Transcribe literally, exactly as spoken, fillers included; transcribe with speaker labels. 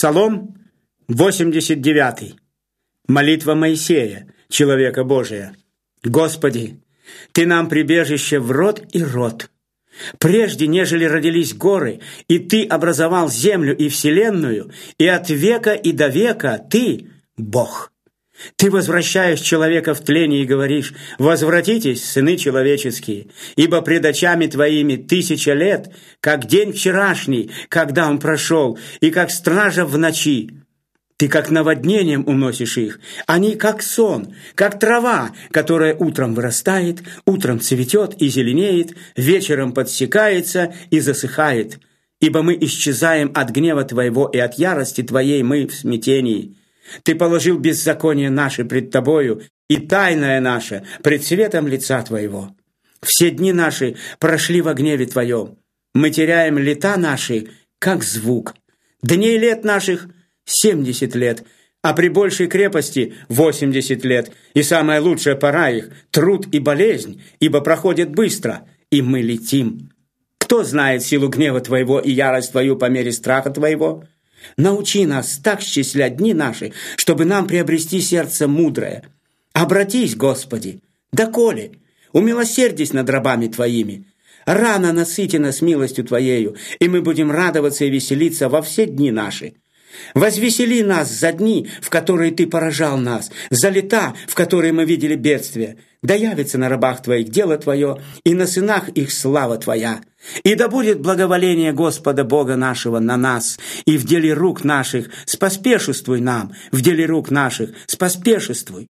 Speaker 1: Псалом восемьдесят девятый. Молитва Моисея, человека Божия. «Господи, Ты нам прибежище в род и род. Прежде, нежели родились горы, и Ты образовал землю и вселенную, и от века и до века Ты – Бог. Ты возвращаешь человека в тление и говоришь: возвратитесь, сыны человеческие, ибо пред очами Твоими тысяча лет, как день вчерашний, когда он прошел, и как стража в ночи. Ты как наводнением уносишь их, они как сон, как трава, которая утром вырастает, утром цветет и зеленеет, вечером подсекается и засыхает. Ибо мы исчезаем от гнева Твоего, и от ярости Твоей мы в смятении. Ты положил беззаконие наше пред Тобою, и тайное наше пред светом лица Твоего. Все дни наши прошли во гневе Твоем. Мы теряем лета наши, как звук. Дней лет наших семьдесят лет, а при большей крепости восемьдесят лет, и самая лучшая пора их – труд и болезнь, ибо проходит быстро, и мы летим. Кто знает силу гнева Твоего и ярость Твою по мере страха Твоего? Научи нас так счислять дни наши, чтобы нам приобрести сердце мудрое. Обратись, Господи, доколе, умилосердись над рабами Твоими. Рано насыти нас милостью Твоею, и мы будем радоваться и веселиться во все дни наши. Возвесели нас за дни, в которые Ты поражал нас, за лета, в которые мы видели бедствия. Да явится на рабах Твоих дело Твое, и на сынах их слава Твоя. И да будет благоволение Господа Бога нашего на нас, и в деле рук наших споспешествуй нам, в деле рук наших споспешествуй.